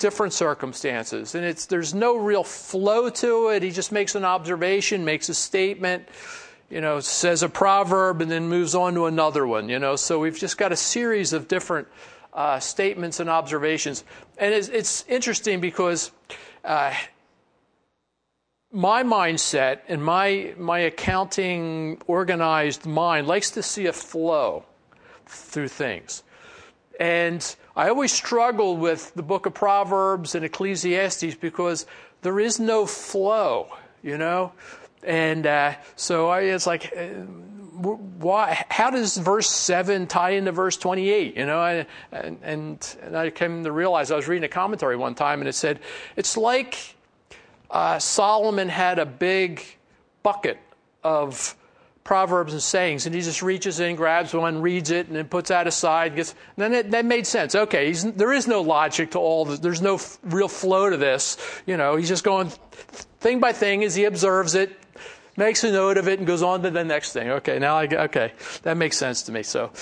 different circumstances. And there's no real flow to it. He just makes an observation, makes a statement, says a proverb, and then moves on to another one. So we've just got a series of different statements and observations. And it's interesting because my mindset and my accounting organized mind likes to see a flow through things. And I always struggle with the book of Proverbs and Ecclesiastes because there is no flow, And so it's like, why? How does verse 7 tie into verse 28? And I came to realize, I was reading a commentary one time, and it said, it's like Solomon had a big bucket of proverbs and sayings, and he just reaches in, grabs one, reads it, and then puts that aside. And then that made sense. Okay, there is no logic to all this. There's no real flow to this. He's just going thing by thing as he observes it, makes a note of it, and goes on to the next thing. Okay, that makes sense to me. So,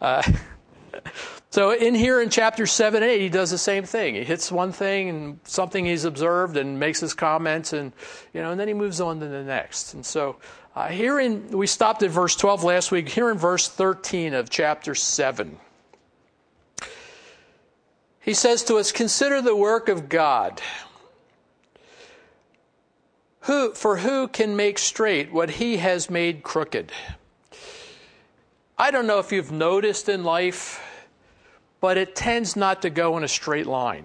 so in here in chapter 7 and 8, he does the same thing. He hits one thing and something he's observed and makes his comments, and and then he moves on to the next. And so we stopped at verse 12 last week. Here in verse 13 of chapter 7, he says to us, "Consider the work of God. Who can make straight what he has made crooked?" I don't know if you've noticed in life, but it tends not to go in a straight line.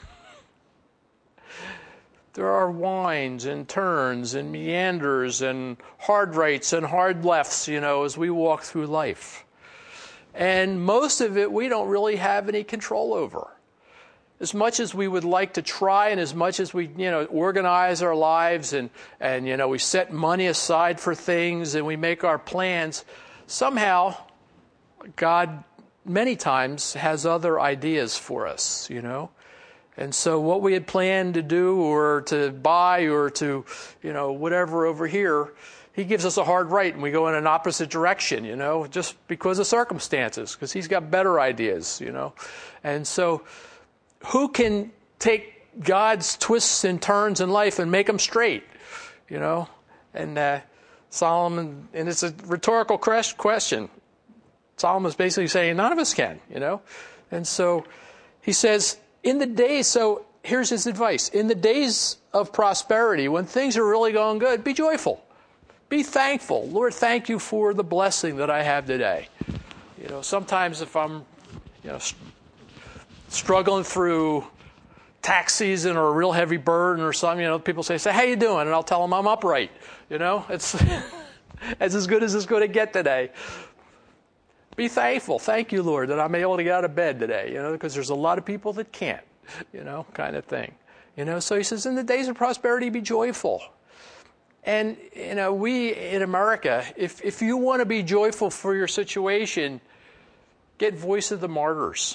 There are winds and turns and meanders and hard rights and hard lefts, as we walk through life. And most of it we don't really have any control over. As much as we would like to try, and as much as we, organize our lives and we set money aside for things and we make our plans, somehow God many times has other ideas for us, And so what we had planned to do or to buy or to, whatever over here, he gives us a hard right and we go in an opposite direction, just because of circumstances, because he's got better ideas, And so who can take God's twists and turns in life and make them straight, And Solomon, and it's a rhetorical question. Solomon's basically saying none of us can, And so he says, so here's his advice. In the days of prosperity, when things are really going good, be joyful. Be thankful. Lord, thank you for the blessing that I have today. Sometimes if I'm, struggling through tax season or a real heavy burden or something, people say, how you doing? And I'll tell them I'm upright. It's it's as good as it's going to get today. Be thankful. Thank you, Lord, that I'm able to get out of bed today, because there's a lot of people that can't, kind of thing. So he says, in the days of prosperity, be joyful. And, we in America, if you want to be joyful for your situation, get Voice of the Martyrs,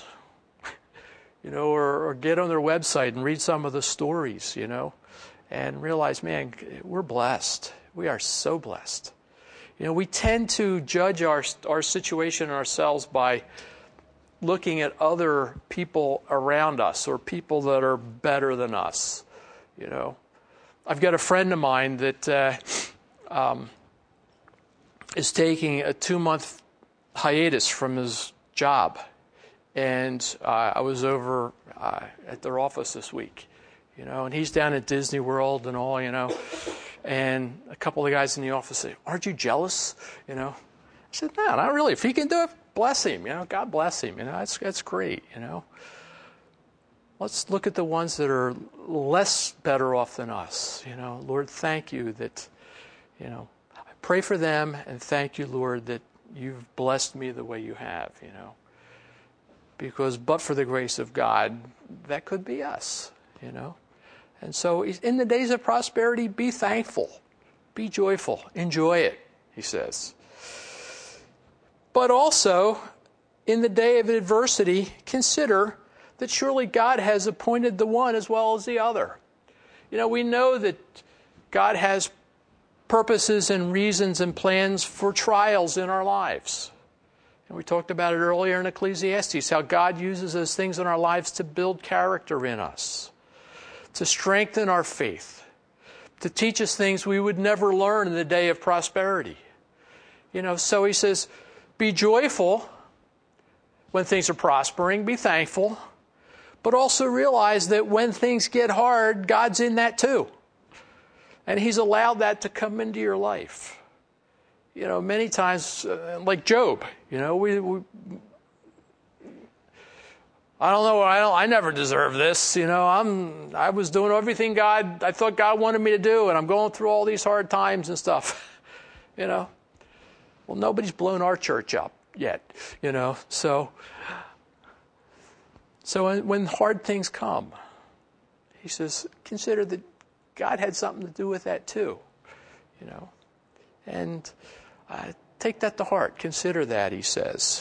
or get on their website and read some of the stories, and realize, man, we're blessed. We are so blessed. We tend to judge our situation and ourselves by looking at other people around us or people that are better than us. I've got a friend of mine that is taking a 2-month hiatus from his job. And I was over at their office this week, and he's down at Disney World and all, And a couple of guys in the office say, aren't you jealous? I said, no, not really. If he can do it, bless him. God bless him. That's great. Let's look at the ones that are less better off than us. Lord, thank you that, I pray for them, and thank you, Lord, that you've blessed me the way you have, Because but for the grace of God, that could be us, And so in the days of prosperity, be thankful, be joyful, enjoy it, he says. But also, in the day of adversity, consider that surely God has appointed the one as well as the other. We know that God has purposes and reasons and plans for trials in our lives. And we talked about it earlier in Ecclesiastes, how God uses those things in our lives to build character in us, to strengthen our faith, to teach us things we would never learn in the day of prosperity. So he says, be joyful when things are prospering, be thankful, but also realize that when things get hard, God's in that too. And he's allowed that to come into your life. Many times, like Job, I don't know, I never deserved this. I was doing everything I thought God wanted me to do, and I'm going through all these hard times and stuff. Well, nobody's blown our church up yet, So when hard things come, he says, consider that God had something to do with that too, And take that to heart. Consider that, he says.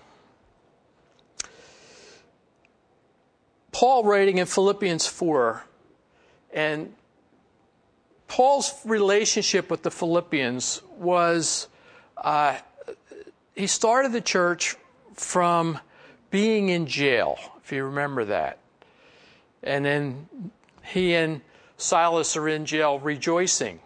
Paul writing in Philippians 4, and Paul's relationship with the Philippians was, he started the church from being in jail, if you remember that. And then he and Silas are in jail rejoicing.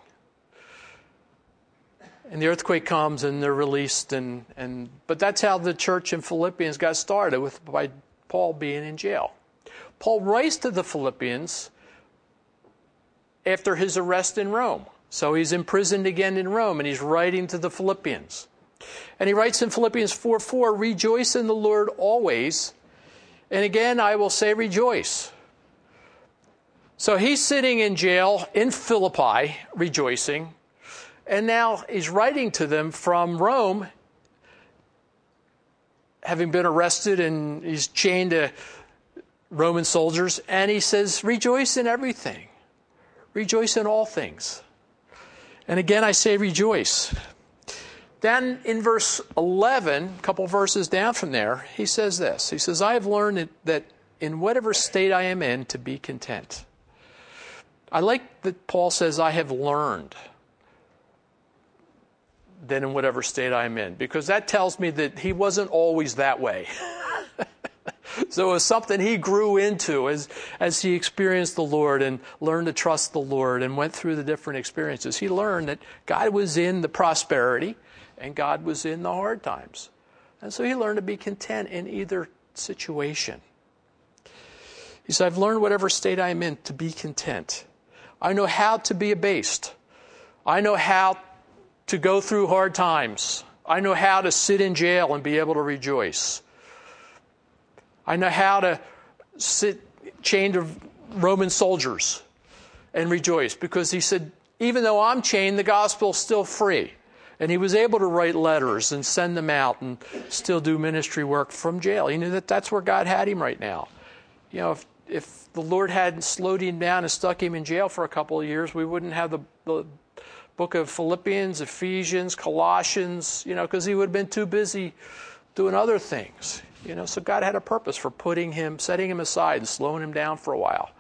And the earthquake comes and they're released. But that's how the church in Philippians got started, by Paul being in jail. Paul writes to the Philippians after his arrest in Rome. So he's imprisoned again in Rome, and he's writing to the Philippians. And he writes in Philippians 4:4, rejoice in the Lord always. And again, I will say rejoice. So he's sitting in jail in Philippi, rejoicing. And now he's writing to them from Rome, having been arrested, and he's chained to Roman soldiers. And he says, rejoice in everything. Rejoice in all things. And again, I say rejoice. Then in verse 11, a couple verses down from there, he says this. He says, I have learned that in whatever state I am in, to be content. I like that Paul says, I have learned that in whatever state I'm in, because that tells me that he wasn't always that way. So it was something he grew into as he experienced the Lord and learned to trust the Lord and went through the different experiences. He learned that God was in the prosperity and God was in the hard times. And so he learned to be content in either situation. He said, I've learned whatever state I'm in to be content. I know how to be abased. I know how to go through hard times. I know how to sit in jail and be able to rejoice. I know how to sit chained to Roman soldiers and rejoice, because he said, even though I'm chained, the gospel's still free. And he was able to write letters and send them out and still do ministry work from jail. He knew that that's where God had him right now. If the Lord hadn't slowed him down and stuck him in jail for a couple of years, we wouldn't have the book of Philippians, Ephesians, Colossians, because he would have been too busy doing other things. So God had a purpose for setting him aside and slowing him down for a while.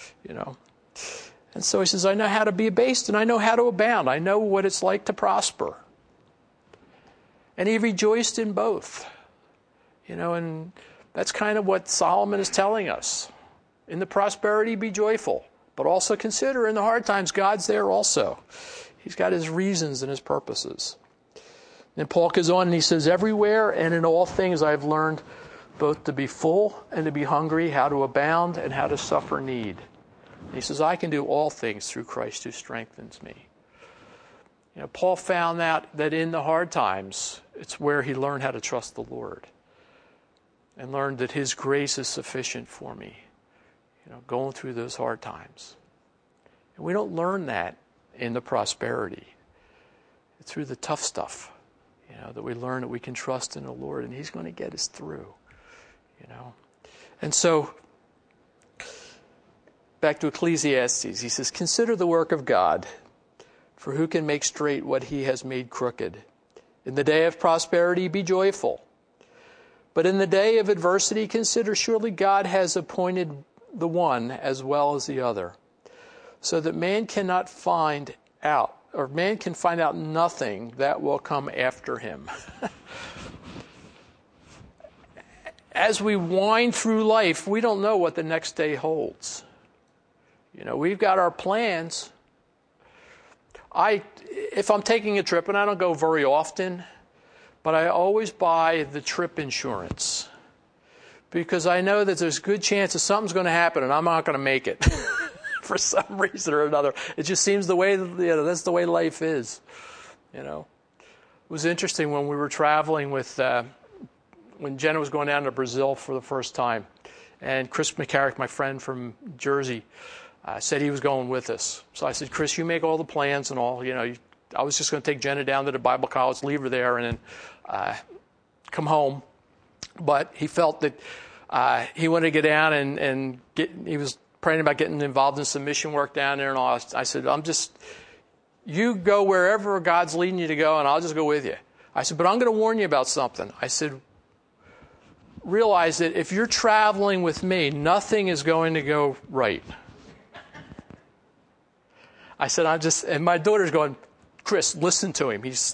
And so he says, I know how to be abased and I know how to abound. I know what it's like to prosper. And he rejoiced in both. And that's kind of what Solomon is telling us. In the prosperity, be joyful, but also consider in the hard times, God's there also. He's got his reasons and his purposes. And Paul goes on and he says, everywhere and in all things I've learned both to be full and to be hungry, how to abound and how to suffer need. And he says, I can do all things through Christ who strengthens me. Paul found out that in the hard times, it's where he learned how to trust the Lord and learned that his grace is sufficient for me, going through those hard times. And we don't learn that in the prosperity. It's through the tough stuff, that we learn that we can trust in the Lord and he's going to get us through, And so, back to Ecclesiastes, he says, consider the work of God, for who can make straight what he has made crooked? In the day of prosperity, be joyful. But in the day of adversity, consider surely God has appointed the one as well as the other, so that man can find out nothing that will come after him. as we wind through life, we don't know what the next day holds. We've got our plans. If I'm taking a trip, and I don't go very often, but I always buy the trip insurance because I know that there's a good chance that something's going to happen and I'm not going to make it for some reason or another. It just seems the way, that's the way life is. It was interesting when we were traveling when Jenna was going down to Brazil for the first time, and Chris McCarrick, my friend from Jersey, said he was going with us. So I said, Chris, you make all the plans and all. I was just going to take Jenna down to the Bible college, leave her there, and then come home. But he felt that he wanted to get down and he was praying about getting involved in some mission work down there and all. I said, you go wherever God's leading you to go, and I'll just go with you. I said, but I'm going to warn you about something. I said, realize that if you're traveling with me, nothing is going to go right. I said, and my daughter's going, Chris, listen to him. He's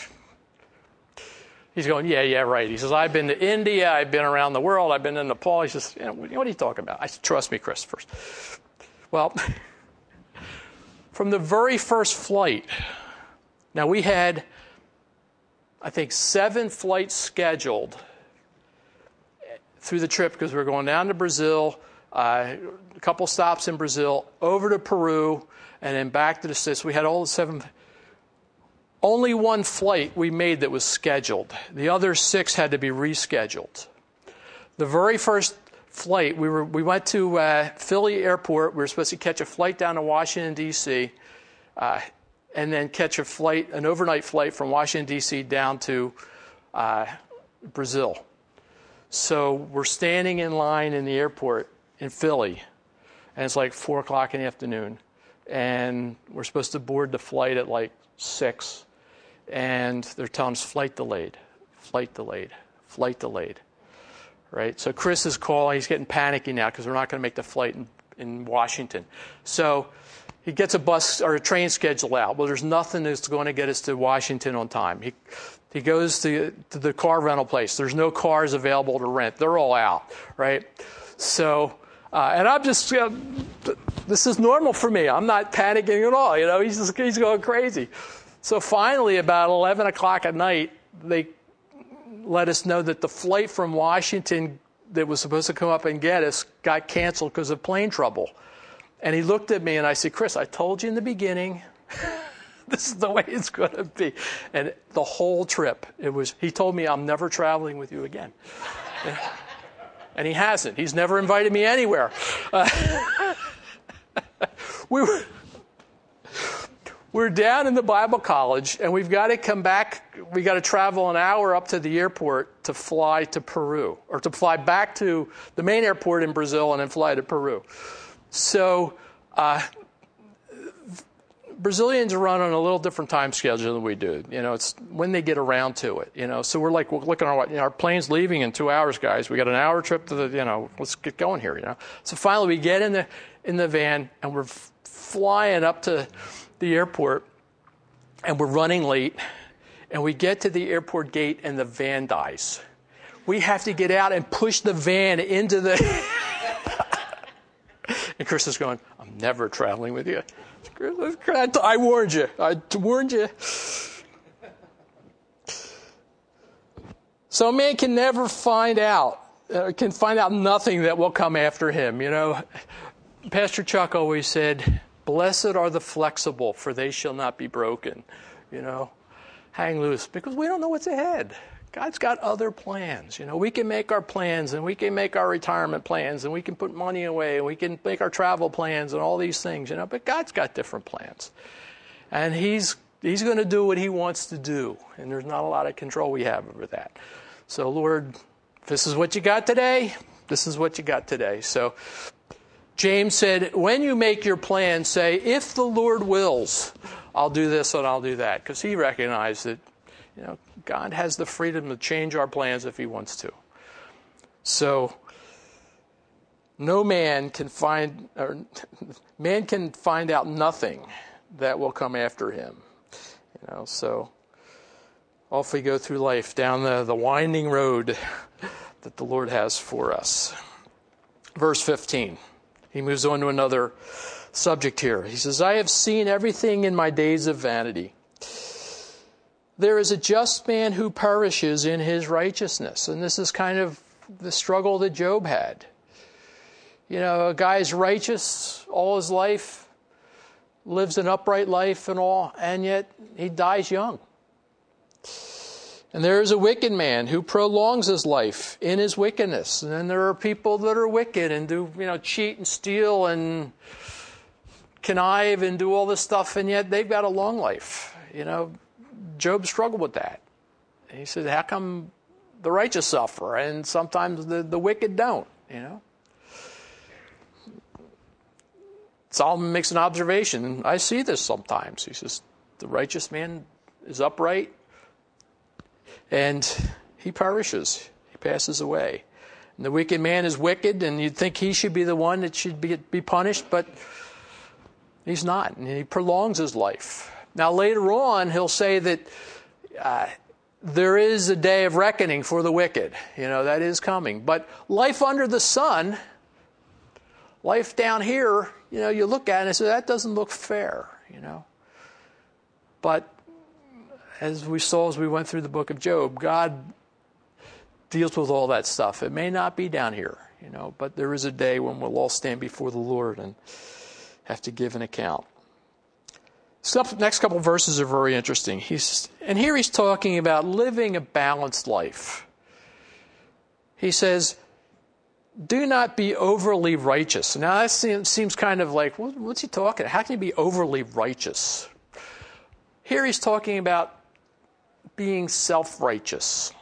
going, yeah, right. He says, I've been to India, I've been around the world, I've been in Nepal. He says, what are you talking about? I said, trust me, Chris, first. Well, from the very first flight, now we had, I think, 7 flights scheduled through the trip because we were going down to Brazil, a couple stops in Brazil, over to Peru, and then back to the States. We had all the 7. Only 1 flight we made that was scheduled. The other 6 had to be rescheduled. The very first flight, we went to Philly Airport. We were supposed to catch a flight down to Washington, D.C., and then catch an overnight flight from Washington, D.C. down to Brazil. So we're standing in line in the airport in Philly, and it's like 4 o'clock in the afternoon. And we're supposed to board the flight at like 6. And they're telling us flight delayed. Right? So Chris is calling. He's getting panicky now because we're not going to make the flight in Washington. So he gets a bus or a train schedule out. Well, there's nothing that's going to get us to Washington on time. He goes to the car rental place. There's no cars available to rent. They're all out, right? So, and I'm just, this is normal for me. I'm not panicking at all. He's going crazy. So finally, about 11 o'clock at night, they let us know that the flight from Washington that was supposed to come up and get us got canceled because of plane trouble. And he looked at me and I said, Chris, I told you in the beginning, this is the way it's going to be. And the whole trip, he told me, I'm never traveling with you again. And he hasn't. He's never invited me anywhere. We're down in the Bible college, and we've got to come back. We've got to travel an hour up to the airport to fly to Peru, or to fly back to the main airport in Brazil and then fly to Peru. So Brazilians run on a little different time schedule than we do. It's when they get around to it. So we're looking at our plane's leaving in 2 hours, guys. We got an hour trip to let's get going here. So finally we get in the van and we're flying up to the airport, and we're running late, and we get to the airport gate, and the van dies. We have to get out and push the van into the... And Chris is going, I'm never traveling with you. I warned you. I warned you. So a man can never find out nothing that will come after him. Pastor Chuck always said, blessed are the flexible, for they shall not be broken. Hang loose, because we don't know what's ahead. God's got other plans. We can make our plans, and we can make our retirement plans, and we can put money away, and we can make our travel plans and all these things, but God's got different plans. And He's going to do what He wants to do, and there's not a lot of control we have over that. So, Lord, if this is what you got today, this is what you got today. So James said, when you make your plan, say, if the Lord wills, I'll do this and I'll do that. Because he recognized that, God has the freedom to change our plans if He wants to. So, man can find out nothing that will come after him. So off we go through life, down the winding road. that the Lord has for us. Verse 15. He moves on to another subject here. He says, I have seen everything in my days of vanity. There is a just man who perishes in his righteousness. And this is kind of the struggle that Job had. You know, a guy's righteous all his life, lives an upright life and all, and yet he dies young. And there is a wicked man who prolongs his life in his wickedness. And then there are people that are wicked and do, cheat and steal and connive and do all this stuff, and yet they've got a long life. Job struggled with that. He said, how come the righteous suffer and sometimes the wicked don't, Solomon makes an observation. I see this sometimes. He says, the righteous man is upright and he perishes. He passes away. And the wicked man is wicked, and you'd think he should be the one that should be punished, but he's not. And he prolongs his life. Now later on, he'll say that there is a day of reckoning for the wicked. That is coming. But life under the sun, life down here, you look at it and say, that doesn't look fair, But as we saw as we went through the book of Job, God deals with all that stuff. It may not be down here, but there is a day when we'll all stand before the Lord and have to give an account. Next couple of verses are very interesting. And here he's talking about living a balanced life. He says, do not be overly righteous. Now that seems kind of like, what's he talking? How can you be overly righteous? Here he's talking about being self-righteous.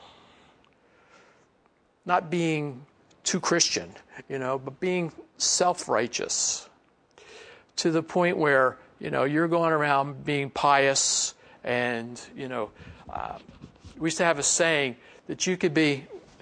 Not being too Christian, but being self-righteous. To the point where, you're going around being pious and, we used to have a saying that you could be,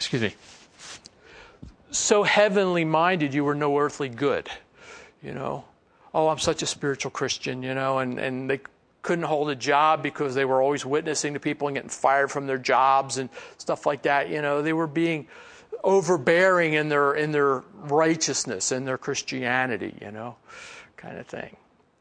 so heavenly minded you were no earthly good, Oh, I'm such a spiritual Christian, and they couldn't hold a job because they were always witnessing to people and getting fired from their jobs and stuff like that. They were being overbearing in their righteousness and their Christianity, kind of thing.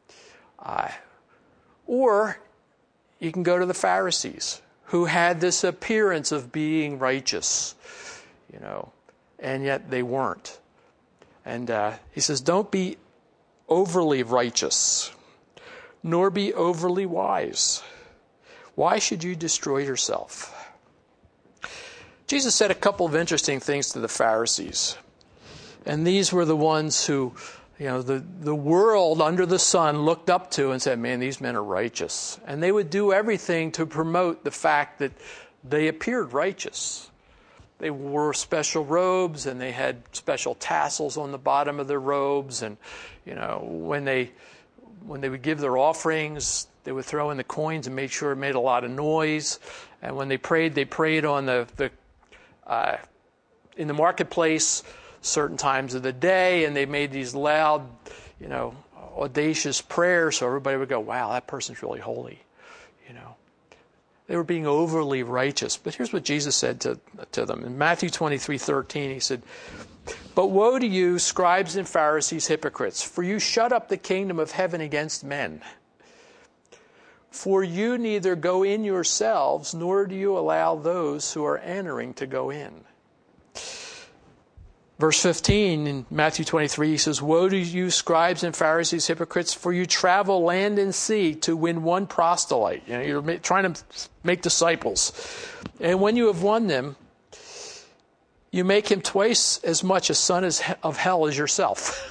Or you can go to the Pharisees, who had this appearance of being righteous, and yet they weren't. And he says, don't be overly righteous, nor be overly wise. Why should you destroy yourself? Jesus said a couple of interesting things to the Pharisees. And these were the ones who, the world under the sun looked up to and said, man, these men are righteous. And they would do everything to promote the fact that they appeared righteous. They wore special robes and they had special tassels on the bottom of their robes. And, when they would give their offerings, they would throw in the coins and make sure it made a lot of noise. And when they prayed on in the marketplace certain times of the day, and they made these loud, audacious prayers, so everybody would go, wow, that person's really holy. They were being overly righteous. But here's what Jesus said to them. In Matthew 23:13, he said, but woe to you, scribes and Pharisees, hypocrites, for you shut up the kingdom of heaven against men. For you neither go in yourselves, nor do you allow those who are entering to go in. Verse 15 in Matthew 23, he says, woe to you, scribes and Pharisees, hypocrites, for you travel land and sea to win one proselyte. You're trying to make disciples. And when you have won them, you make him twice as much a son of hell as yourself.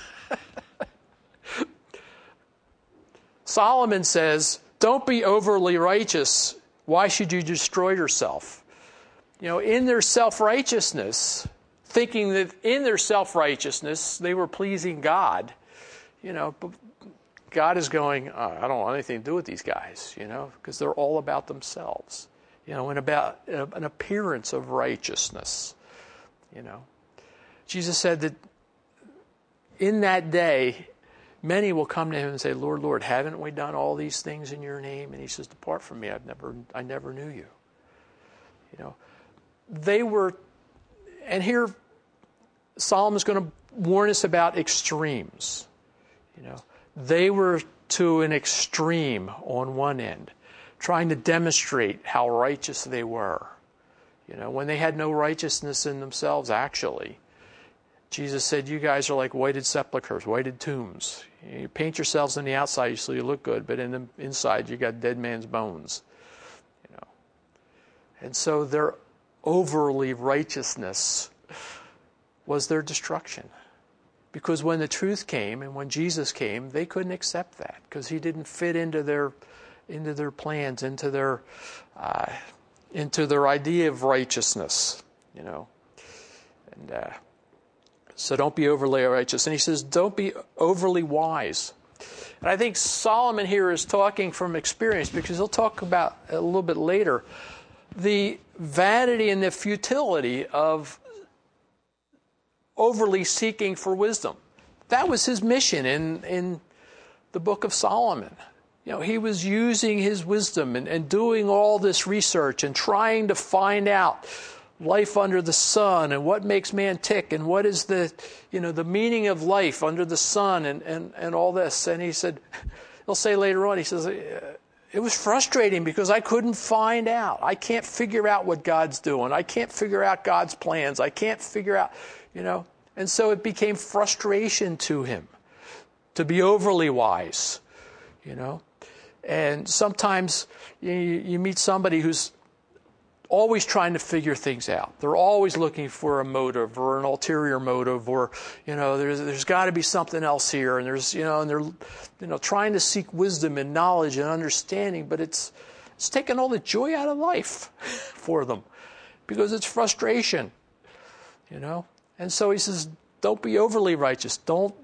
Solomon says, don't be overly righteous. Why should you destroy yourself? In their self-righteousness, thinking that in their self-righteousness they were pleasing God, but God is going, I don't want anything to do with these guys, because they're all about themselves, and about an appearance of righteousness, Jesus said that in that day, many will come to him and say, Lord, Lord, haven't we done all these things in your name? And he says, depart from me, I never knew you. They were, And here Solomon's going to warn us about extremes. They were to an extreme on one end, trying to demonstrate how righteous they were. When they had no righteousness in themselves, actually. Jesus said, you guys are like whited sepulchres, whited tombs. You paint yourselves on the outside so you look good, but in the inside you got dead man's bones. And so their overly righteousness was their destruction. Because when the truth came and when Jesus came, they couldn't accept that because he didn't fit into their plans, into their idea of righteousness, And so don't be overly righteous. And he says, don't be overly wise. And I think Solomon here is talking from experience because he'll talk about a little bit later the vanity and the futility of overly seeking for wisdom. That was his mission in the book of Solomon. He was using his wisdom and doing all this research and trying to find out life under the sun and what makes man tick and what is the meaning of life under the sun and all this. And he'll say later on, he says, it was frustrating because I couldn't find out. I can't figure out what God's doing. I can't figure out God's plans. I can't figure out, And so it became frustration to him to be overly wise, And sometimes you meet somebody who's always trying to figure things out. They're always looking for a motive or an ulterior motive, or there's got to be something else here, and and they're trying to seek wisdom and knowledge and understanding, but it's taking all the joy out of life for them because it's frustration, And so he says, don't be overly righteous. Don't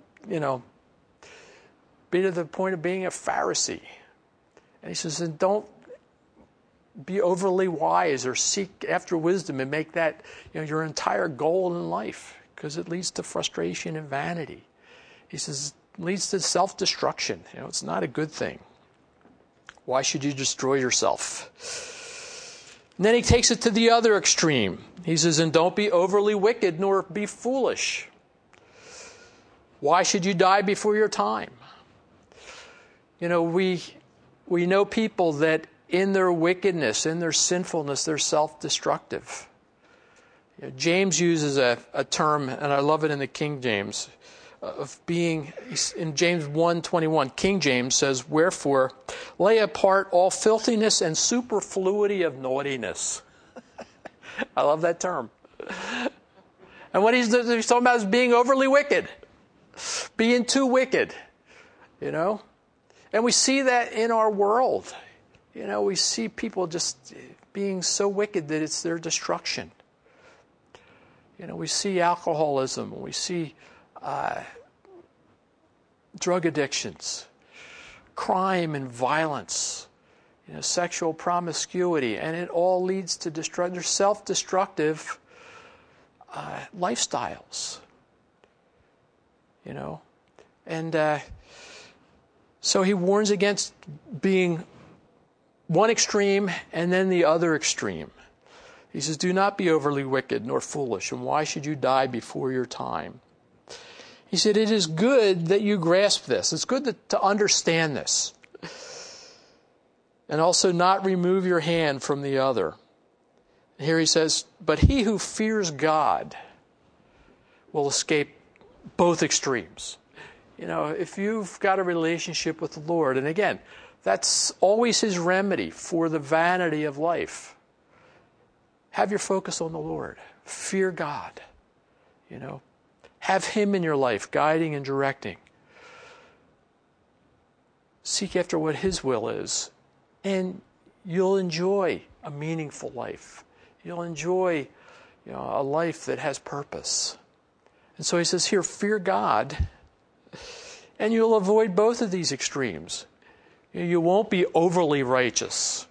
be to the point of being a Pharisee. And he says, and don't be overly wise or seek after wisdom and make that your entire goal in life, because it leads to frustration and vanity. He says it leads to self-destruction. It's not a good thing. Why should you destroy yourself? And then he takes it to the other extreme. He says, and don't be overly wicked nor be foolish. Why should you die before your time? We know people that in their wickedness, in their sinfulness, they're self-destructive. James uses a term, and I love it in the King James, of being, in James 1:21, King James says, wherefore, lay apart all filthiness and superfluity of naughtiness. I love that term. And what he's talking about is being overly wicked, being too wicked, And we see that in our world. We see people just being so wicked that it's their destruction. We see alcoholism. We see drug addictions, crime and violence, sexual promiscuity, and it all leads to they're self-destructive lifestyles. And so he warns against being one extreme and then the other extreme. He says, do not be overly wicked nor foolish, and why should you die before your time? He said, it is good that you grasp this. It's good to understand this. And also not remove your hand from the other. And here he says, but he who fears God will escape both extremes. If you've got a relationship with the Lord, and again, that's always his remedy for the vanity of life. Have your focus on the Lord. Fear God. Have him in your life, guiding and directing. Seek after what his will is, and you'll enjoy a meaningful life. You'll enjoy a life that has purpose. And so he says here, fear God, and you'll avoid both of these extremes. You won't be overly righteous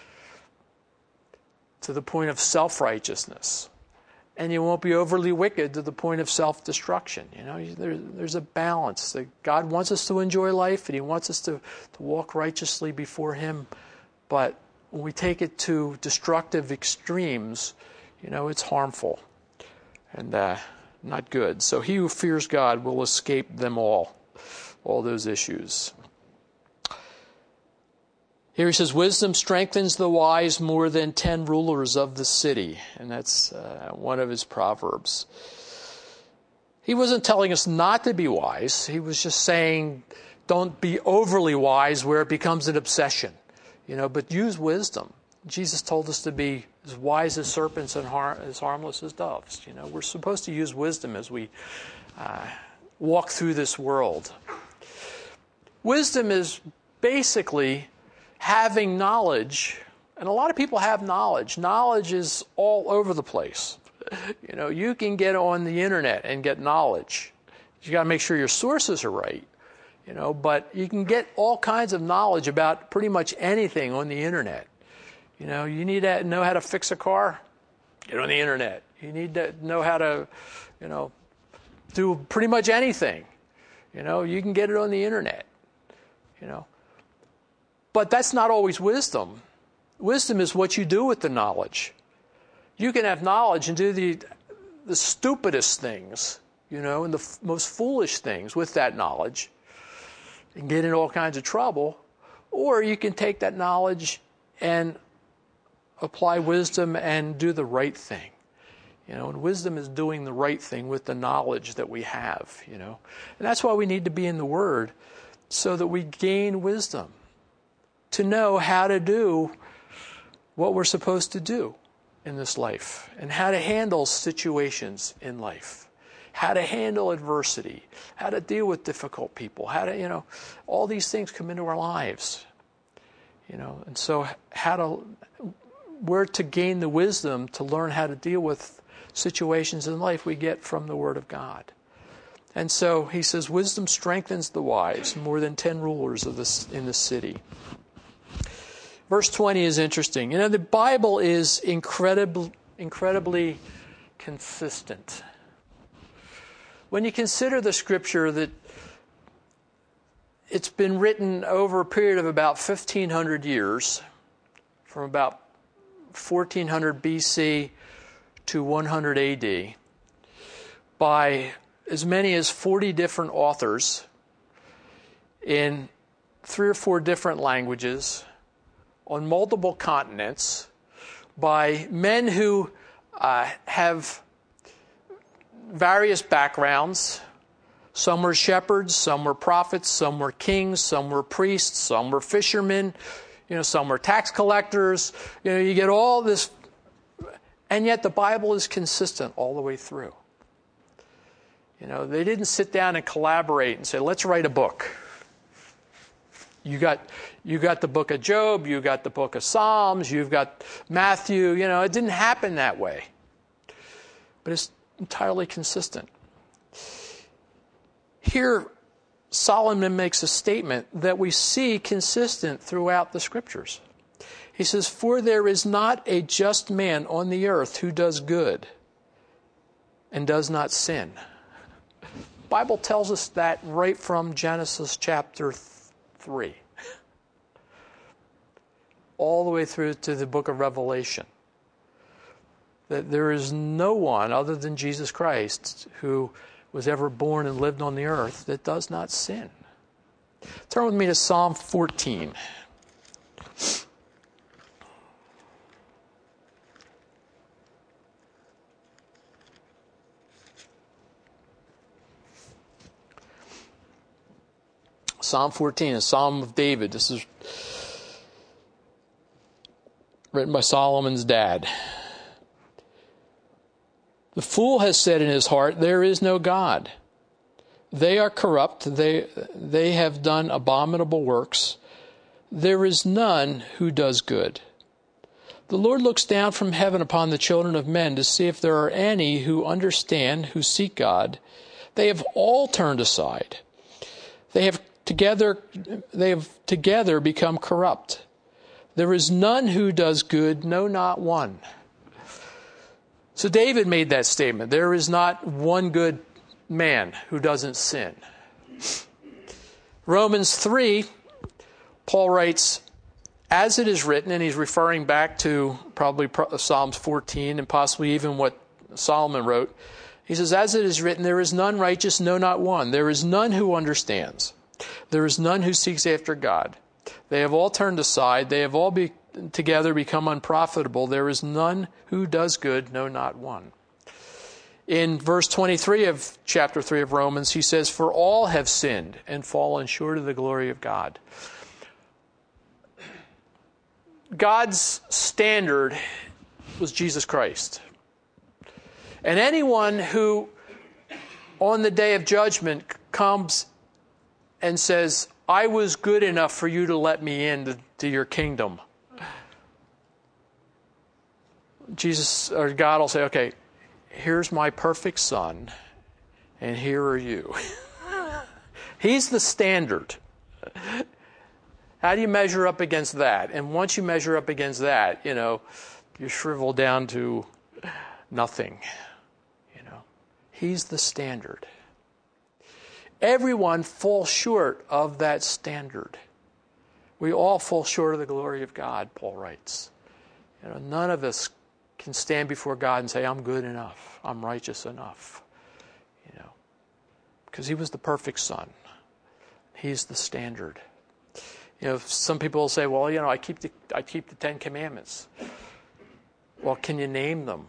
to the point of self-righteousness. And you won't be overly wicked to the point of self-destruction. There's a balance. God wants us to enjoy life, and he wants us to walk righteously before him. But when we take it to destructive extremes, it's harmful. and not good. So he who fears God will escape them all those issues. Here he says, wisdom strengthens the wise more than 10 rulers of the city. And that's one of his proverbs. He wasn't telling us not to be wise. He was just saying, don't be overly wise where it becomes an obsession. But use wisdom. Jesus told us to be as wise as serpents and as harmless as doves. We're supposed to use wisdom as we walk through this world. Wisdom is basically having knowledge, and a lot of people have knowledge. Knowledge is all over the place. You can get on the internet and get knowledge. You got to make sure your sources are right. But you can get all kinds of knowledge about pretty much anything on the internet. You need to know how to fix a car, get on the internet. You need to know how to, do pretty much anything. You can get it on the internet. But that's not always wisdom. Wisdom is what you do with the knowledge. You can have knowledge and do the stupidest things, and the most foolish things with that knowledge and get in all kinds of trouble. Or you can take that knowledge and apply wisdom and do the right thing. And wisdom is doing the right thing with the knowledge that we have, And that's why we need to be in the Word, so that we gain wisdom to know how to do what we're supposed to do in this life, and how to handle situations in life, how to handle adversity, how to deal with difficult people, how to, all these things come into our lives, and so where to gain the wisdom to learn how to deal with situations in life we get from the Word of God. And so he says, wisdom strengthens the wise more than 10 rulers in the city. Verse 20 is interesting. The Bible is incredibly consistent. When you consider the Scripture that it's been written over a period of about 1,500 years, from about 1400 BC to 100 AD, by as many as 40 different authors in 3 or 4 different languages, on multiple continents, by men who have various backgrounds. Some were shepherds, some were prophets, some were kings, some were priests, some were fishermen, some were tax collectors. You get all this, and yet the Bible is consistent all the way through. They didn't sit down and collaborate and say, let's write a book. You got the book of Job, you got the book of Psalms, you've got Matthew. It didn't happen that way. But it's entirely consistent. Here, Solomon makes a statement that we see consistent throughout the Scriptures. He says, for there is not a just man on the earth who does good and does not sin. The Bible tells us that right from Genesis chapter 3. All the way through to the book of Revelation. That there is no one other than Jesus Christ who was ever born and lived on the earth that does not sin. Turn with me to Psalm 14. Psalm 14, a Psalm of David. This is written by Solomon's dad. The fool has said in his heart, there is no God. They are corrupt. They have done abominable works. There is none who does good. The Lord looks down from heaven upon the children of men to see if there are any who understand, who seek God. They have all turned aside. They have together become corrupt. There is none who does good, no, not one. So David made that statement. There is not one good man who doesn't sin. Romans 3, Paul writes, as it is written, and he's referring back to probably Psalms 14 and possibly even what Solomon wrote. He says, as it is written, there is none righteous, no, not one. There is none who understands. There is none who seeks after God. They have all turned aside. They have all together become unprofitable. There is none who does good, no, not one. In verse 23 of chapter 3 of Romans, he says, for all have sinned and fallen short of the glory of God. God's standard was Jesus Christ. And anyone who, on the day of judgment, comes and says, I was good enough for you to let me into your kingdom, Jesus or God will say, okay, here's my perfect son, and here are you. He's the standard. How do you measure up against that? And once you measure up against that, you shrivel down to nothing. He's the standard. Everyone falls short of that standard. We all fall short of the glory of God, Paul writes. None of us can stand before God and say, I'm good enough. I'm righteous enough. Because he was the perfect son. He's the standard. Some people will say, well, I keep the 10 Commandments. Well, can you name them?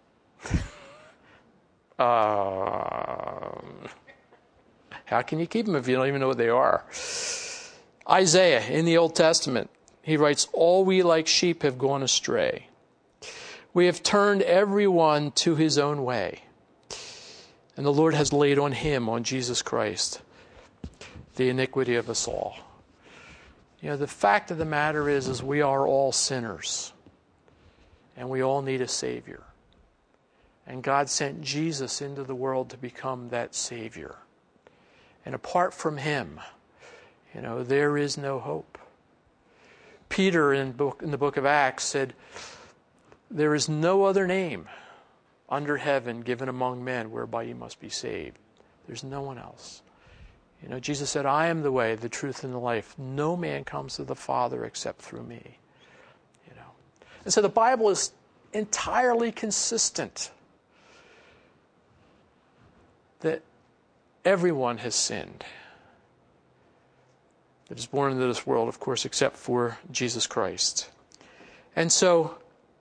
How can you keep them if you don't even know what they are? Isaiah, in the Old Testament, he writes, all we like sheep have gone astray. We have turned everyone to his own way. And the Lord has laid on him, on Jesus Christ, the iniquity of us all. The fact of the matter is we are all sinners. And we all need a Savior. And God sent Jesus into the world to become that Savior. And apart from him, there is no hope. Peter in the book of Acts said, there is no other name under heaven given among men whereby you must be saved. There's no one else. Jesus said, I am the way, the truth, and the life. No man comes to the Father except through me. And so the Bible is entirely consistent that everyone has sinned that is born into this world, of course, except for Jesus Christ. And so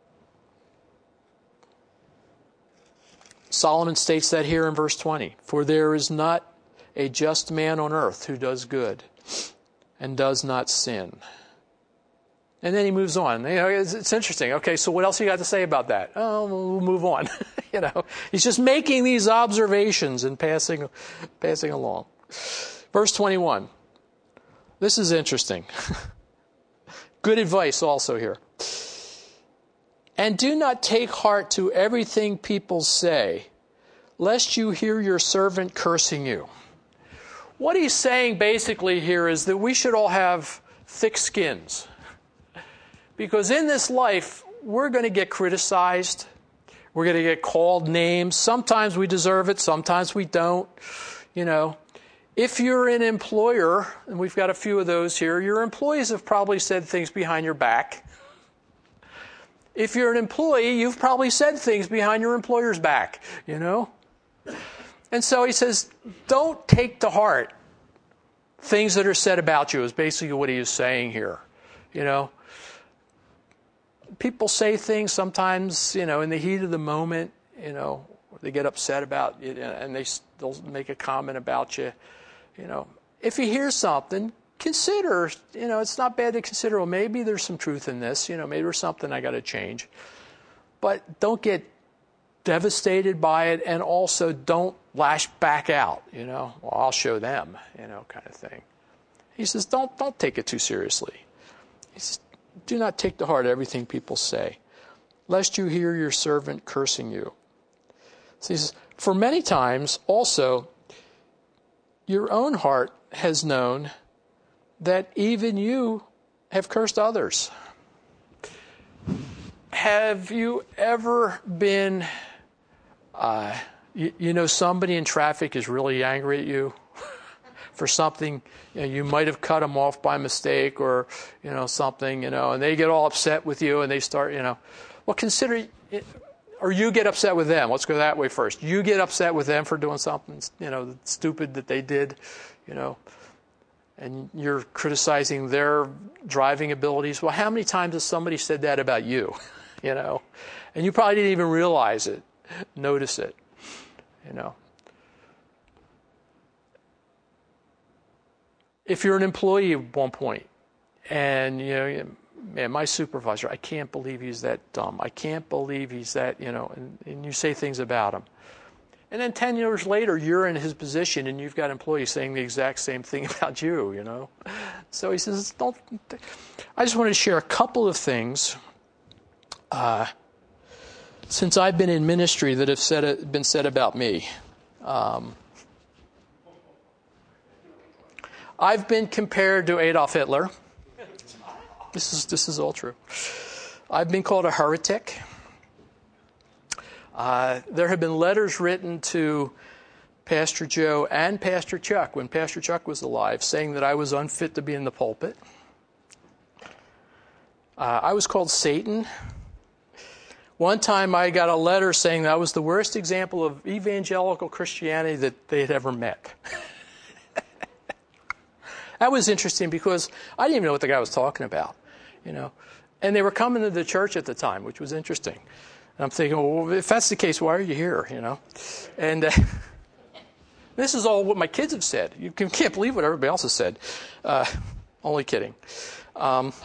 Solomon states that here in verse 20. For there is not a just man on earth who does good and does not sin. And then he moves on. It's interesting. Okay, so what else you got to say about that? Oh, we'll move on. He's just making these observations and passing along. Verse 21. This is interesting. Good advice also here. And do not take heart to everything people say, lest you hear your servant cursing you. What he's saying basically here is that we should all have thick skins. Because in this life, we're going to get criticized. We're going to get called names. Sometimes we deserve it. Sometimes we don't. If you're an employer, and we've got a few of those here, your employees have probably said things behind your back. If you're an employee, you've probably said things behind your employer's back, And so he says, don't take to heart things that are said about you, is basically what he is saying here. People say things sometimes, in the heat of the moment, they get upset about it and they'll make a comment about you. If you hear something, consider, it's not bad to consider, well, maybe there's some truth in this, maybe there's something I got to change. But don't get devastated by it, and also don't lash back out, well, I'll show them, kind of thing. He says, don't take it too seriously. He says, do not take to heart everything people say, lest you hear your servant cursing you. So he says, for many times also your own heart has known that even you have cursed others. Have you ever been, somebody in traffic is really angry at you for something, you might have cut them off by mistake or, something, and they get all upset with you and they start, well, consider, Or you get upset with them. Let's go that way first. You get upset with them for doing something, stupid that they did, and you're criticizing their driving abilities. Well, how many times has somebody said that about you, And you probably didn't even realize it, notice it, If you're an employee at one point, and, man, my supervisor, I can't believe he's that dumb. I can't believe he's that, and you say things about him. And then 10 years later, you're in his position, and you've got employees saying the exact same thing about you, So he says, I just wanted to share a couple of things since I've been in ministry that have been said about me. I've been compared to Adolf Hitler. This is all true. I've been called a heretic. There have been letters written to Pastor Joe and Pastor Chuck when Pastor Chuck was alive, saying that I was unfit to be in the pulpit. I was called Satan. One time I got a letter saying that I was the worst example of evangelical Christianity that they had ever met. That was interesting because I didn't even know what the guy was talking about, And they were coming to the church at the time, which was interesting. And I'm thinking, well, if that's the case, why are you here, And this is all what my kids have said. You can't believe what everybody else has said. Only kidding. And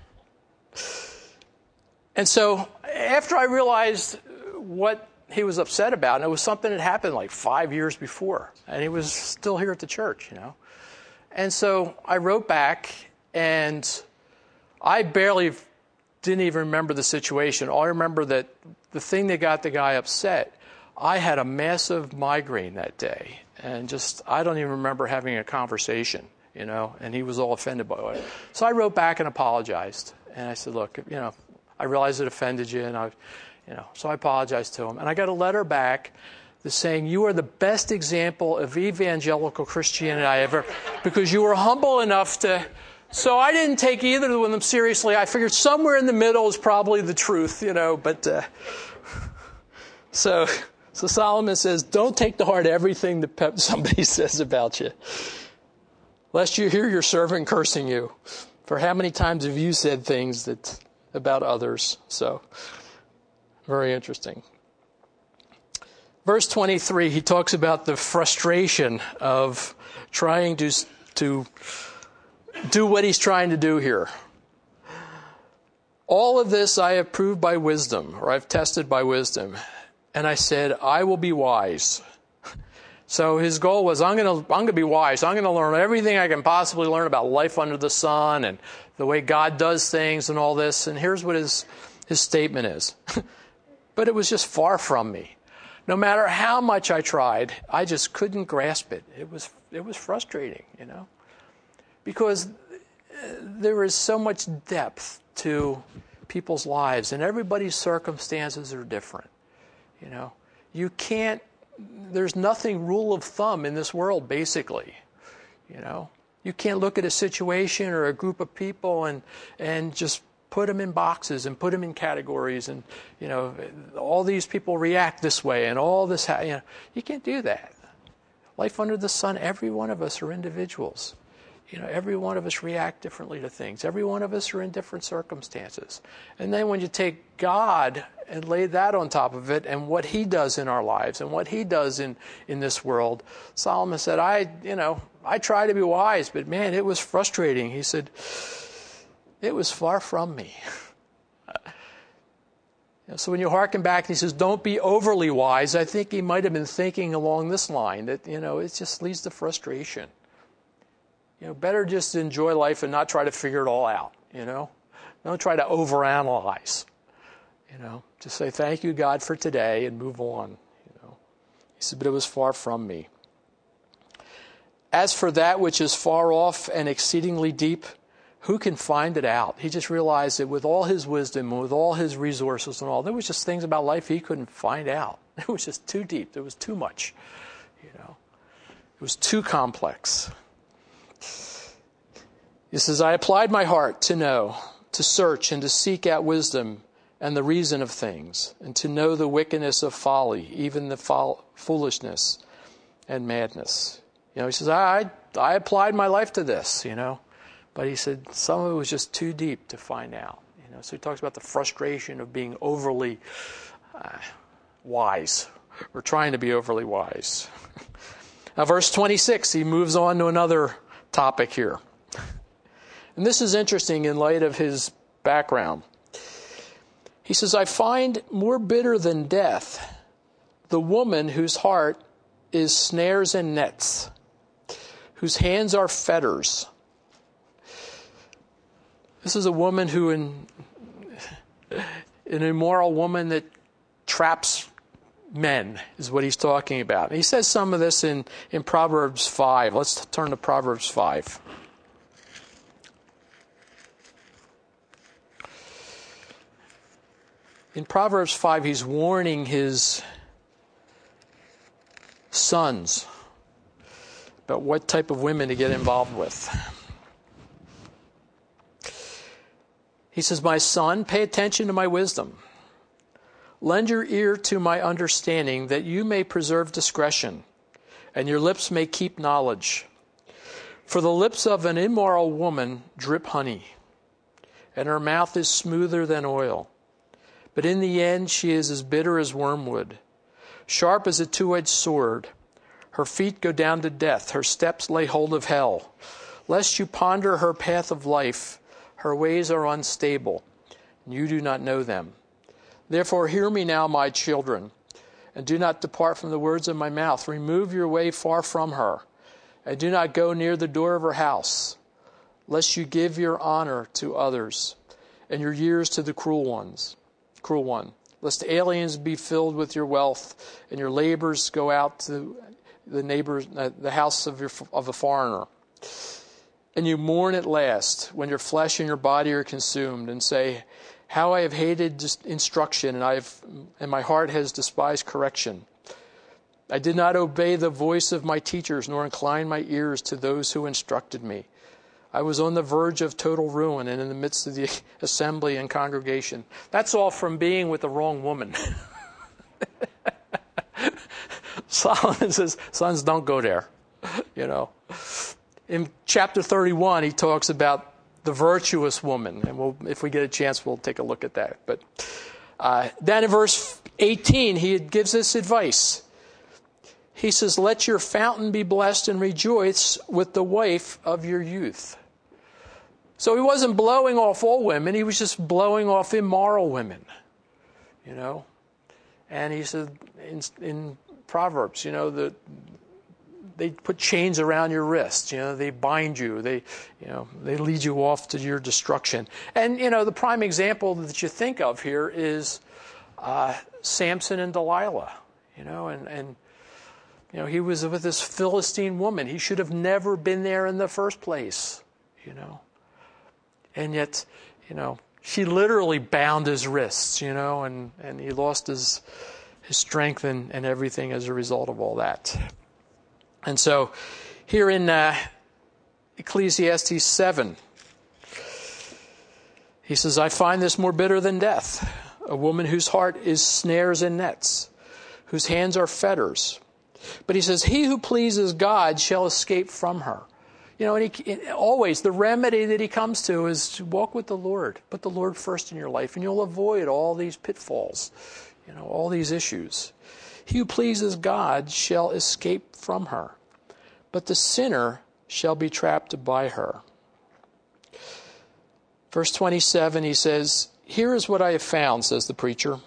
so after I realized what he was upset about, and it was something that happened like 5 years before, and he was still here at the church, And so I wrote back, and I barely didn't even remember the situation. I remember that the thing that got the guy upset, I had a massive migraine that day, and I don't even remember having a conversation, and he was all offended by it. So I wrote back and apologized, and I said, look, I realize it offended you, and so I apologized to him. And I got a letter back saying, you are the best example of evangelical Christianity I ever, because you were humble enough to. So I didn't take either of them seriously. I figured somewhere in the middle is probably the truth, but so Solomon says, don't take to heart everything that somebody says about you, lest you hear your servant cursing you. For how many times have you said things about others? So, very interesting. Verse 23, he talks about the frustration of trying to do what he's trying to do here. All of this I have proved by wisdom, or I've tested by wisdom. And I said, I will be wise. So his goal was, I'm going to be wise. I'm going to learn everything I can possibly learn about life under the sun and the way God does things and all this. And here's what his statement is. But it was just far from me. No matter how much I tried, I just couldn't grasp it. It was frustrating, because there is so much depth to people's lives, and everybody's circumstances are different. You can't. There's nothing rule of thumb in this world, basically. You can't look at a situation or a group of people and just put them in boxes and put them in categories, and all these people react this way and all this. You can't do that. Life under the sun. Every one of us are individuals. Every one of us react differently to things. Every one of us are in different circumstances. And then when you take God and lay that on top of it, and what He does in our lives and what He does in this world, Solomon said, I try to be wise, but man, it was frustrating. He said, it was far from me. So when you hearken back, he says, don't be overly wise. I think he might have been thinking along this line that, it just leads to frustration. Better just enjoy life and not try to figure it all out, Don't try to overanalyze, Just say, thank you, God, for today and move on, He said, but it was far from me. As for that which is far off and exceedingly deep, who can find it out? He just realized that with all his wisdom, with all his resources and all, there was just things about life he couldn't find out. It was just too deep. There was too much. It was too complex. He says, I applied my heart to know, to search, and to seek out wisdom, and the reason of things, and to know the wickedness of folly, even the foolishness and madness. He says, I applied my life to this, but he said some of it was just too deep to find out. So he talks about the frustration of being overly wise, or trying to be overly wise. Now, verse 26, he moves on to another topic here. And this is interesting in light of his background. He says, I find more bitter than death the woman whose heart is snares and nets, whose hands are fetters. This is a woman an immoral woman that traps men, is what he's talking about. And he says some of this in Proverbs 5. Let's turn to Proverbs 5. In Proverbs 5, he's warning his sons about what type of women to get involved with. He says, my son, pay attention to my wisdom. Lend your ear to my understanding, that you may preserve discretion, and your lips may keep knowledge. For the lips of an immoral woman drip honey, and her mouth is smoother than oil. But in the end she is as bitter as wormwood, sharp as a two-edged sword. Her feet go down to death, her steps lay hold of hell. Lest you ponder her path of life, her ways are unstable, and you do not know them. Therefore hear me now, my children, and do not depart from the words of my mouth. Remove your way far from her, and do not go near the door of her house, lest you give your honor to others, and your years to the cruel one. Lest aliens be filled with your wealth, and your labors go out to the house of a foreigner. And you mourn at last, when your flesh and your body are consumed, and say, how I have hated instruction, and my heart has despised correction. I did not obey the voice of my teachers, nor incline my ears to those who instructed me. I was on the verge of total ruin, and in the midst of the assembly and congregation. That's all from being with the wrong woman. Solomon says, sons, don't go there. In chapter 31, he talks about the virtuous woman, and if we get a chance, we'll take a look at that. But then in verse 18, he gives this advice. He says, let your fountain be blessed and rejoice with the wife of your youth. So he wasn't blowing off all women, he was just blowing off immoral women. And he said in Proverbs, they put chains around your wrists. They bind you. They lead you off to your destruction. And the prime example that you think of here is Samson and Delilah. And he was with this Philistine woman. He should have never been there in the first place. And yet, she literally bound his wrists. And he lost his strength and everything as a result of all that. And so here in Ecclesiastes 7, he says, I find this more bitter than death, a woman whose heart is snares and nets, whose hands are fetters. But he says, he who pleases God shall escape from her. And always the remedy that he comes to is to walk with the Lord. Put the Lord first in your life, and you'll avoid all these pitfalls, all these issues. He who pleases God shall escape from her, but the sinner shall be trapped by her. Verse 27, he says, here is what I have found, says the preacher.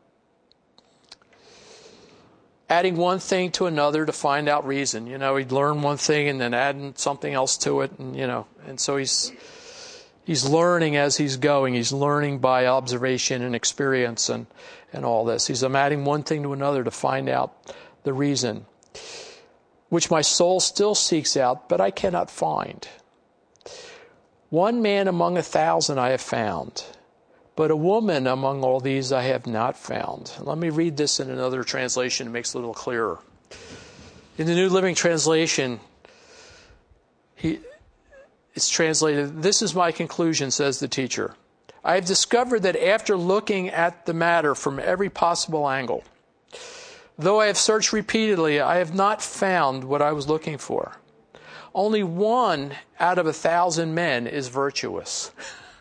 Adding one thing to another to find out reason. He'd learn one thing and then adding something else to it. And so he's learning as he's going. He's learning by observation and experience and all this. I'm adding one thing to another to find out the reason, which my soul still seeks out, but I cannot find. One man among 1,000 I have found, but a woman among all these I have not found. Let me read this in another translation. It makes it a little clearer. In the New Living Translation, it's translated, this is my conclusion, says the teacher. I have discovered that after looking at the matter from every possible angle, though I have searched repeatedly, I have not found what I was looking for. Only 1 out of 1,000 men is virtuous.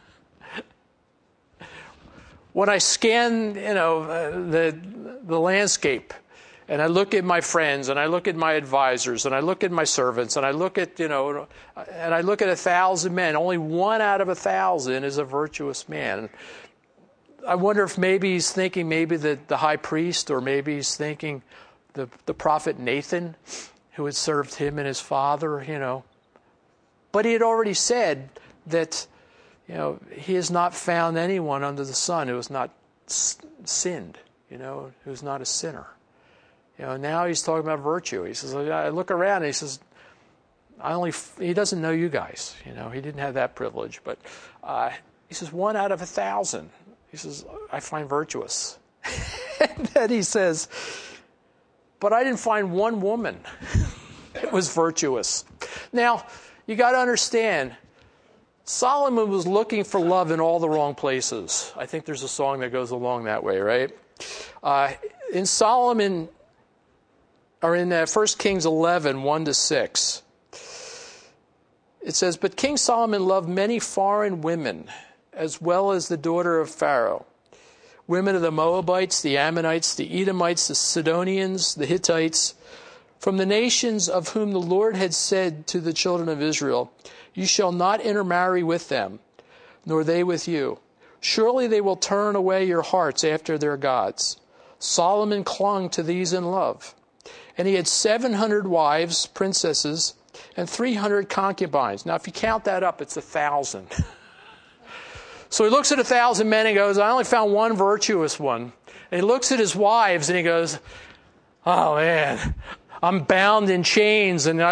When I scan, the landscape, and I look at my friends, and I look at my advisors, and I look at my servants, and I look at, and I look at 1,000 men, only 1 out of 1,000 is a virtuous man. I wonder if maybe he's thinking that the high priest, or maybe he's thinking the prophet Nathan, who had served him and his father, But he had already said that, he has not found anyone under the sun who has not sinned, who's not a sinner. Now he's talking about virtue. He says, I look around and he says, he doesn't know you guys. He didn't have that privilege. But he says, 1 out of 1,000. He says, I find virtuous. And then he says, but I didn't find one woman that was virtuous. Now, you got to understand, Solomon was looking for love in all the wrong places. I think there's a song that goes along that way, right? In Solomon, or in 1 Kings 11, 1-6, it says, but King Solomon loved many foreign women, as well as the daughter of Pharaoh, women of the Moabites, the Ammonites, the Edomites, the Sidonians, the Hittites, from the nations of whom the Lord had said to the children of Israel, you shall not intermarry with them, nor they with you. Surely they will turn away your hearts after their gods. Solomon clung to these in love. And he had 700 wives, princesses, and 300 concubines. Now, if you count that up, it's 1,000. So he looks at 1,000 men and goes, I only found one virtuous one. And he looks at his wives and he goes, oh man, I'm bound in chains. And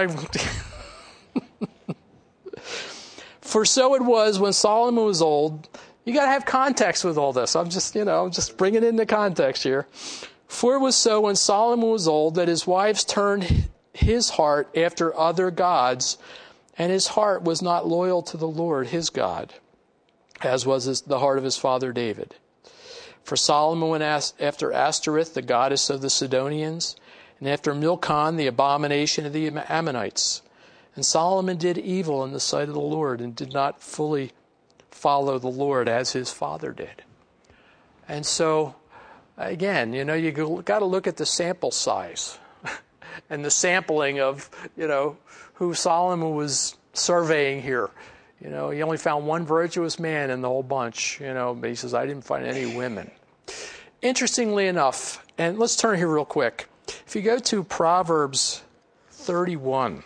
For so it was when Solomon was old. You got to have context with all this. I'm just bringing it into context here. For it was so when Solomon was old that his wives turned his heart after other gods, and his heart was not loyal to the Lord his God, as was the heart of his father David. For Solomon went after Ashtoreth, the goddess of the Sidonians, and after Milcom, the abomination of the Ammonites. And Solomon did evil in the sight of the Lord and did not fully follow the Lord as his father did. And so, again, you got to look at the sample size and the sampling of, who Solomon was surveying here. He only found one virtuous man in the whole bunch, but he says, I didn't find any women. Interestingly enough, and let's turn here real quick. If you go to Proverbs 31,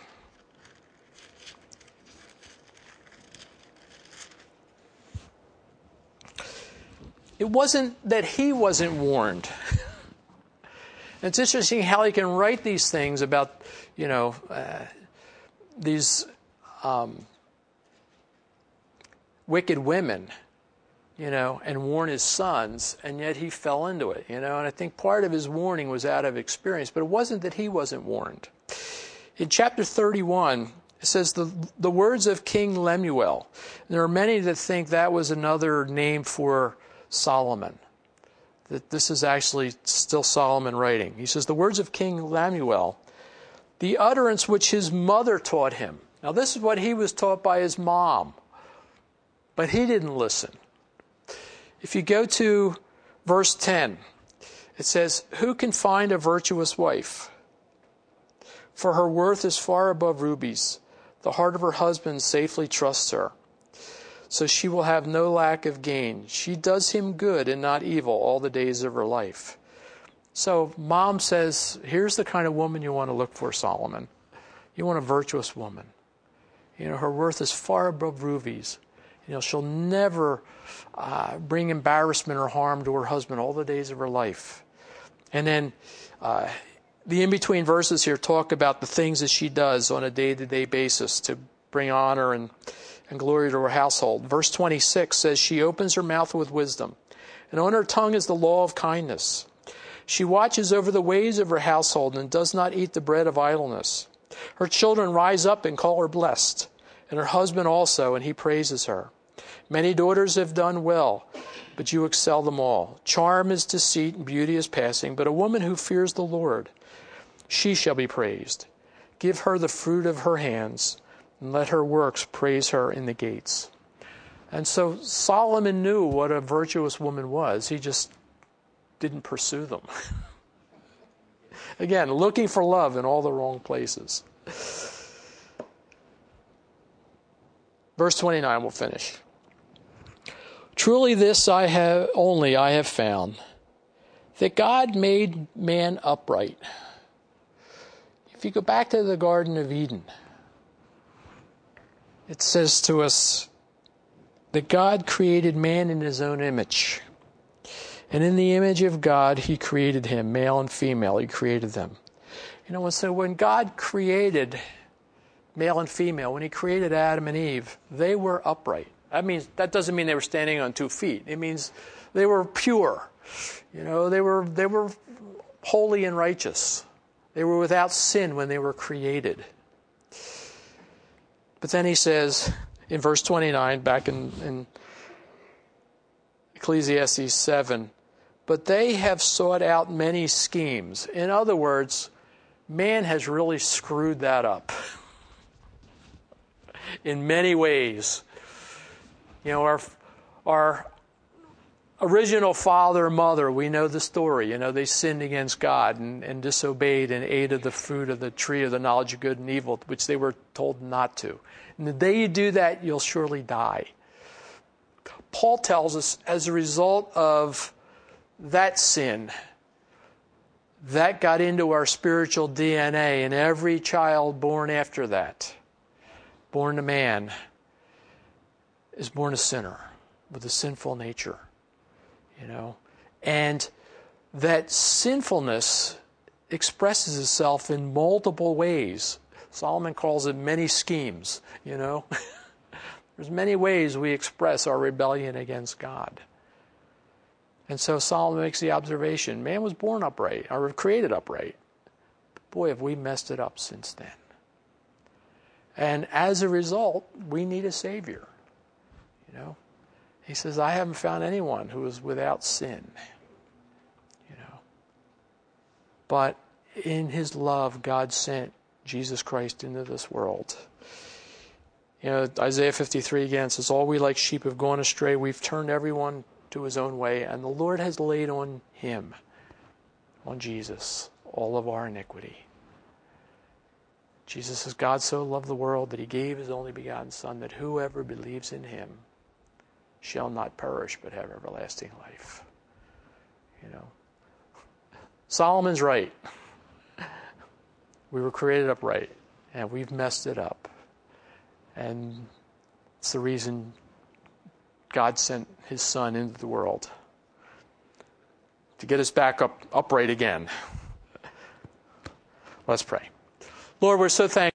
it wasn't that he wasn't warned. It's interesting how he can write these things about, these wicked women, and warn his sons, and yet he fell into it, and I think part of his warning was out of experience, but it wasn't that he wasn't warned. In chapter 31, it says the words of King Lemuel. And there are many that think that was another name for Solomon, that this is actually still Solomon writing. He says, the words of King Lemuel, the utterance which his mother taught him. Now this is what he was taught by his mom, but he didn't listen. If you go to verse 10, it says, who can find a virtuous wife? For her worth is far above rubies. The heart of her husband safely trusts her. So she will have no lack of gain. She does him good and not evil all the days of her life. So mom says, here's the kind of woman you want to look for, Solomon. You want a virtuous woman. Her worth is far above rubies. She'll never bring embarrassment or harm to her husband all the days of her life. And then the in-between verses here talk about the things that she does on a day-to-day basis to bring honor and glory to her household. Verse 26 says, she opens her mouth with wisdom, and on her tongue is the law of kindness. She watches over the ways of her household and does not eat the bread of idleness. Her children rise up and call her blessed, and her husband also, and he praises her. Many daughters have done well, but you excel them all. Charm is deceit and beauty is passing, but a woman who fears the Lord, she shall be praised. Give her the fruit of her hands, and let her works praise her in the gates. And so Solomon knew what a virtuous woman was. He just didn't pursue them. Again, looking for love in all the wrong places. Verse 29, we'll finish. Truly this I have found, that God made man upright. If you go back to the Garden of Eden, it says to us that God created man in his own image. And in the image of God, he created him, male and female, he created them. You know, so when God created male and female, when he created Adam and Eve, they were upright. That doesn't mean they were standing on 2 feet. It means they were pure. You know, they were holy and righteous. They were without sin when they were created. But then he says in verse 29, back in Ecclesiastes 7, but they have sought out many schemes. In other words, man has really screwed that up in many ways. You know, our original father and mother, we know the story. You know, they sinned against God and disobeyed and ate of the fruit of the tree of the knowledge of good and evil, which they were told not to. And the day you do that, you'll surely die. Paul tells us as a result of that sin, that got into our spiritual DNA, and every child born after that, born to man, is born a sinner with a sinful nature. You know, and that sinfulness expresses itself in multiple ways. Solomon calls it many schemes, you know. There's many ways we express our rebellion against God. And so Solomon makes the observation, man was born upright, or created upright. But boy, have we messed it up since then. And as a result, we need a Savior. You know, he says, I haven't found anyone who is without sin. You know, but in his love, God sent Jesus Christ into this world. You know, Isaiah 53 again says, all we like sheep have gone astray. We've turned everyone to his own way, and the Lord has laid on him, on Jesus, all of our iniquity. Jesus says, God so loved the world that he gave his only begotten Son, that whoever believes in him shall not perish but have everlasting life. You know, Solomon's right. We were created upright, and we've messed it up. And it's the reason God sent his Son into the world, to get us back upright again. Let's pray. Lord, we're so thankful.